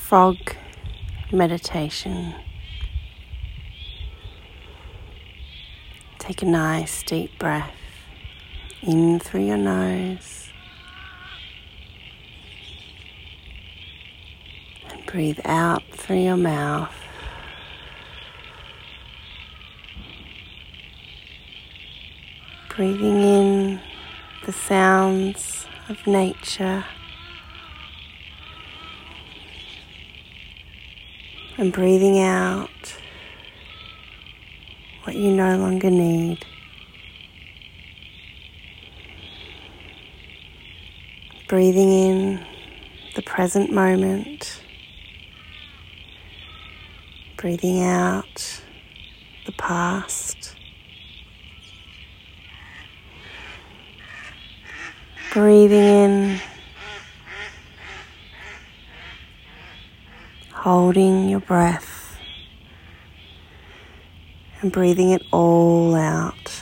frog meditation. Take a nice deep breath in through your nose and breathe out through your mouth. Breathing in the sounds of nature and breathing out what you no longer need. Breathing in the present moment, breathing out the past. Breathing in, holding your breath, and breathing it all out.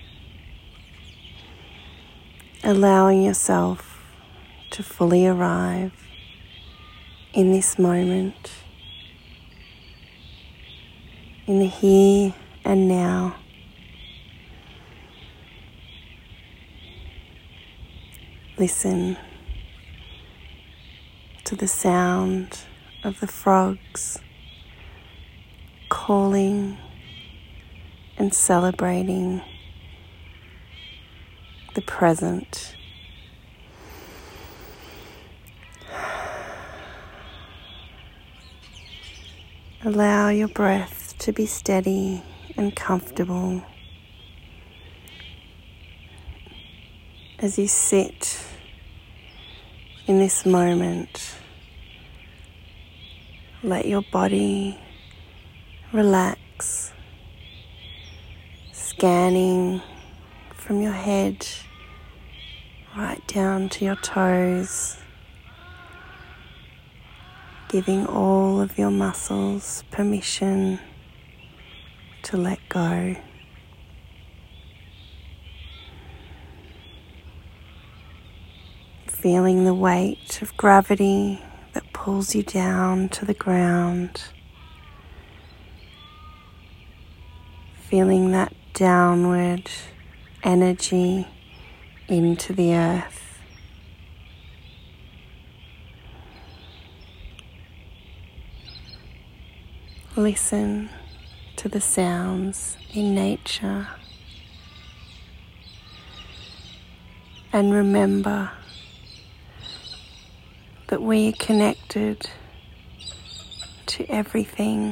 Allowing yourself to fully arrive in this moment, in the here and now. Listen to the sound of the frogs calling and celebrating the present. Allow your breath to be steady and comfortable as you sit in this moment. Let your body relax, scanning from your head right down to your toes, giving all of your muscles permission to let go. Feeling the weight of gravity that pulls you down to the ground. Feeling that downward energy into the earth. Listen to the sounds in nature and remember that we are connected to everything.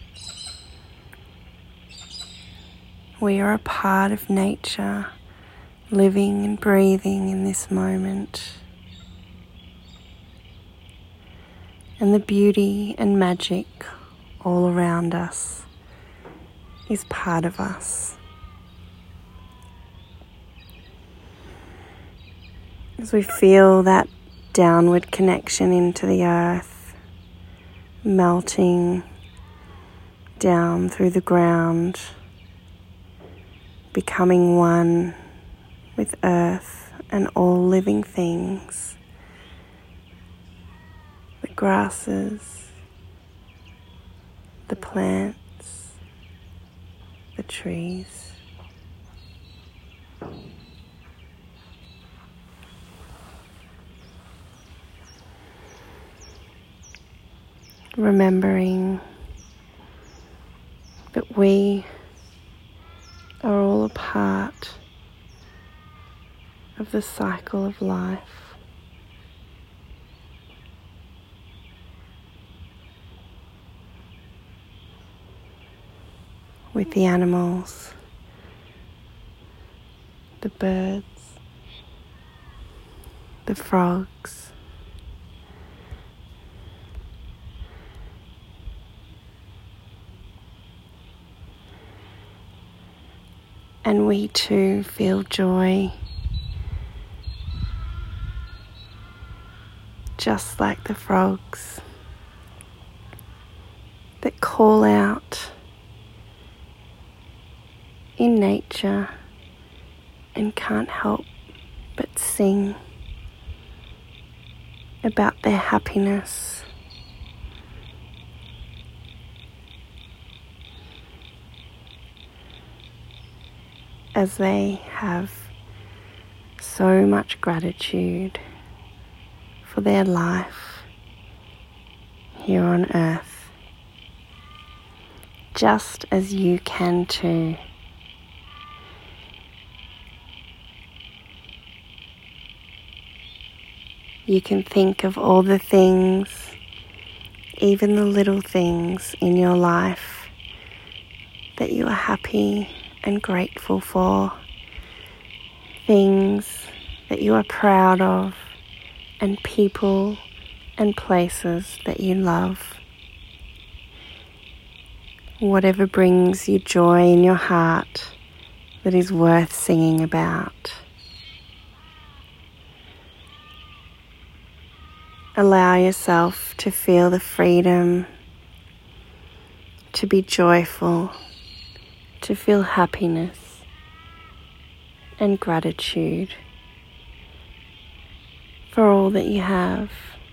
We are a part of nature, living and breathing in this moment. And the beauty and magic all around us is part of us. As we feel that downward connection into the earth, melting down through the ground, becoming one with earth and all living things, the grasses, the plants, the trees. Remembering that we are all a part of the cycle of life. With the animals, the birds, the frogs, and we too feel joy, just like the frogs that call out in nature and can't help but sing about their happiness as they have so much gratitude for their life here on earth, just as you can too. You can think of all the things, even the little things in your life that you are happy and grateful for, things that you are proud of, and people and places that you love. Whatever brings you joy in your heart that is worth singing about. Allow yourself to feel the freedom, to be joyful, to feel happiness and gratitude for all that you have,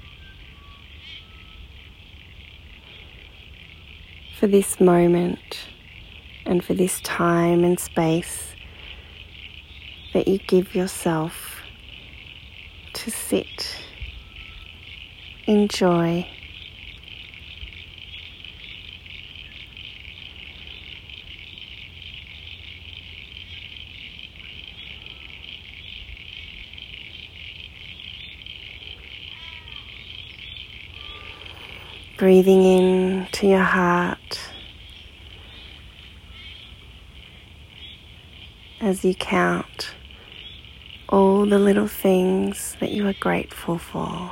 for this moment and for this time and space that you give yourself to sit in joy. Breathing in to your heart as you count all the little things that you are grateful for.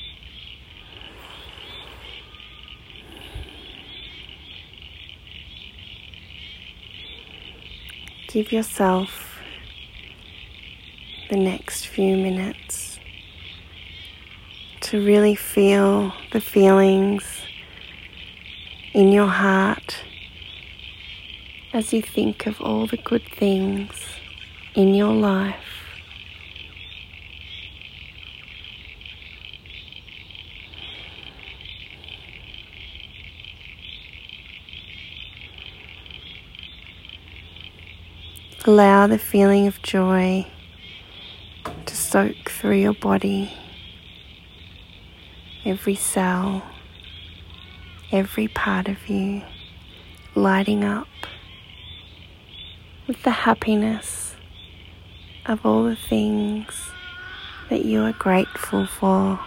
Give yourself the next few minutes to really feel the feelings in your heart as you think of all the good things in your life. Allow the feeling of joy to soak through your body, every cell, every part of you, lighting up with the happiness of all the things that you are grateful for.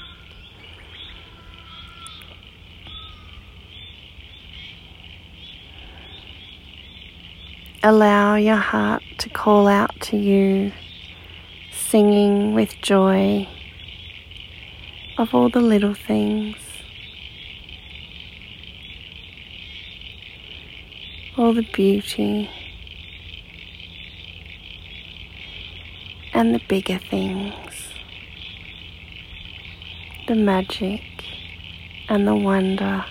Allow your heart to call out to you, singing with joy of all the little things, all the beauty and the bigger things, the magic and the wonder.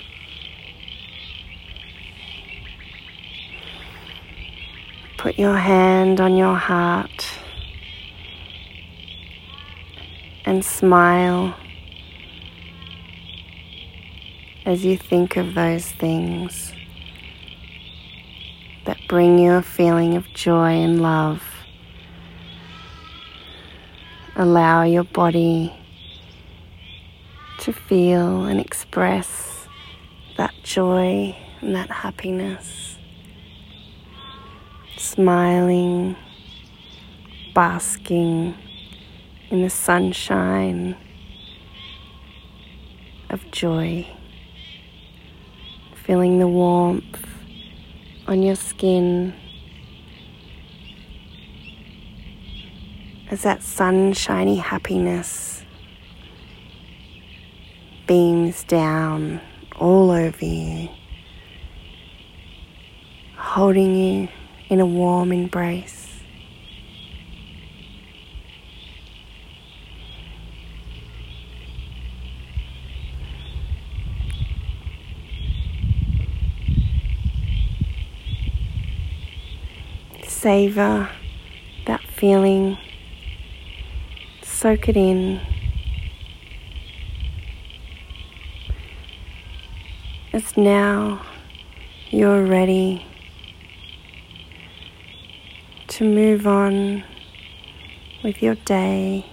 Put your hand on your heart and smile as you think of those things that bring you a feeling of joy and love. Allow your body to feel and express that joy and that happiness. Smiling, basking in the sunshine of joy, feeling the warmth on your skin as that sunshiny happiness beams down all over you, holding you in a warm embrace. Savor that feeling, soak it in. As now you're ready to move on with your day,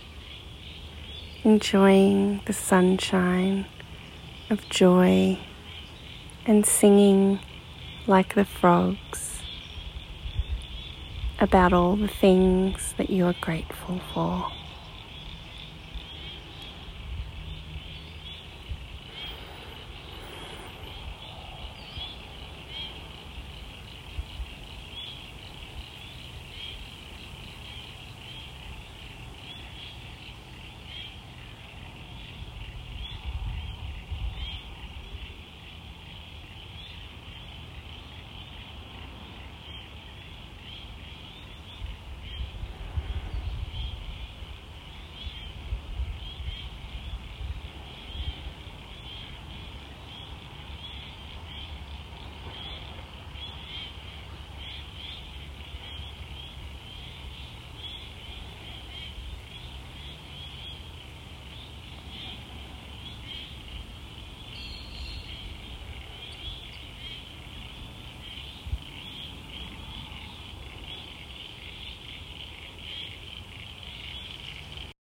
enjoying the sunshine of joy and singing like the frogs about all the things that you are grateful for.